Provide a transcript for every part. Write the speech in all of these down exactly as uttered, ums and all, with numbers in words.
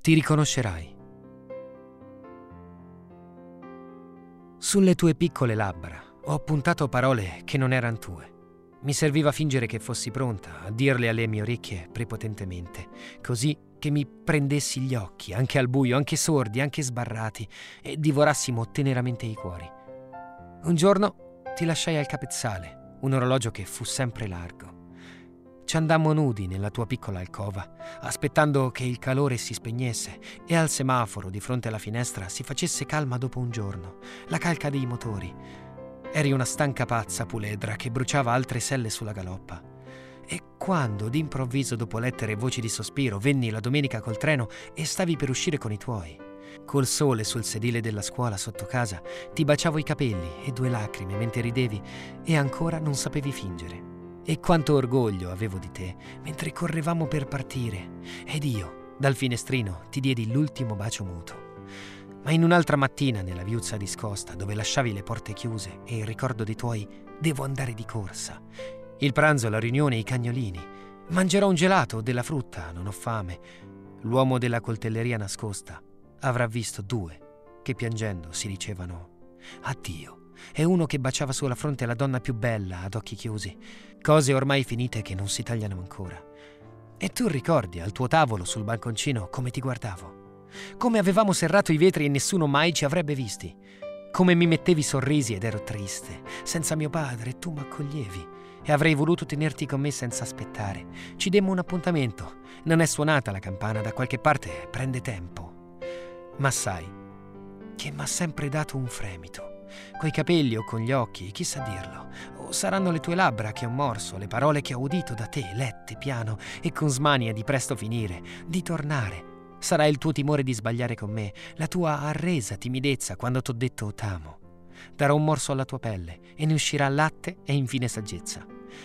Ti riconoscerai. Sulle tue piccole labbra ho appuntato parole che non eran tue. Mi serviva fingere che fossi pronta a dirle alle mie orecchie prepotentemente, così che mi prendessi gli occhi, anche al buio, anche sordi, anche sbarrati, e divorassimo teneramente i cuori. Un giorno ti lasciai al capezzale, un orologio che fu sempre largo. Ci andammo nudi nella tua piccola alcova, aspettando che il calore si spegnesse e al semaforo di fronte alla finestra si facesse calma dopo un giorno, la calca dei motori. Eri una stanca pazza puledra che bruciava altre selle sulla galoppa. E quando, d'improvviso, dopo lettere e voci di sospiro, venni la domenica col treno e stavi per uscire con i tuoi, col sole sul sedile della scuola sotto casa, ti baciavo i capelli e due lacrime mentre ridevi e ancora non sapevi fingere. E quanto orgoglio avevo di te mentre correvamo per partire, ed io, dal finestrino, ti diedi l'ultimo bacio muto. Ma in un'altra mattina, nella viuzza discosta, dove lasciavi le porte chiuse e il ricordo dei tuoi «devo andare di corsa», il pranzo, la riunione, i cagnolini, mangerò un gelato o della frutta, non ho fame, l'uomo della coltelleria nascosta avrà visto due che piangendo si dicevano «addio», e uno che baciava sulla fronte la donna più bella ad occhi chiusi, cose ormai finite che non si tagliano ancora. E tu ricordi al tuo tavolo sul balconcino come ti guardavo, come avevamo serrato i vetri e nessuno mai ci avrebbe visti, come mi mettevi sorrisi ed ero triste, senza mio padre, e tu m'accoglievi e avrei voluto tenerti con me senza aspettare. Ci demmo un appuntamento, non è suonata la campana da qualche parte, prende tempo. Ma sai che m'ha sempre dato un fremito, coi capelli o con gli occhi, chissà dirlo, o saranno le tue labbra che ho morso, le parole che ho udito da te, lette piano e con smania di presto finire, di tornare. Sarà il tuo timore di sbagliare con me, la tua arresa timidezza quando t'ho detto t'amo. Darò un morso alla tua pelle e ne uscirà latte e infine saggezza.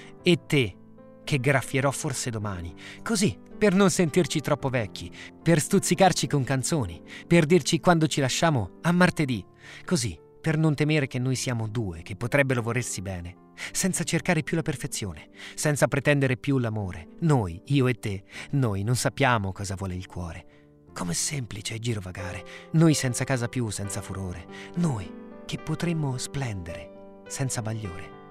E te, che graffierò forse domani, così, per non sentirci troppo vecchi, per stuzzicarci con canzoni, per dirci quando ci lasciamo a martedì, così, per non temere che noi siamo due che potrebbero volersi bene, senza cercare più la perfezione, senza pretendere più l'amore. Noi, io e te, noi non sappiamo cosa vuole il cuore. Com'è semplice girovagare, noi senza casa più, senza furore, noi che potremmo splendere senza bagliore.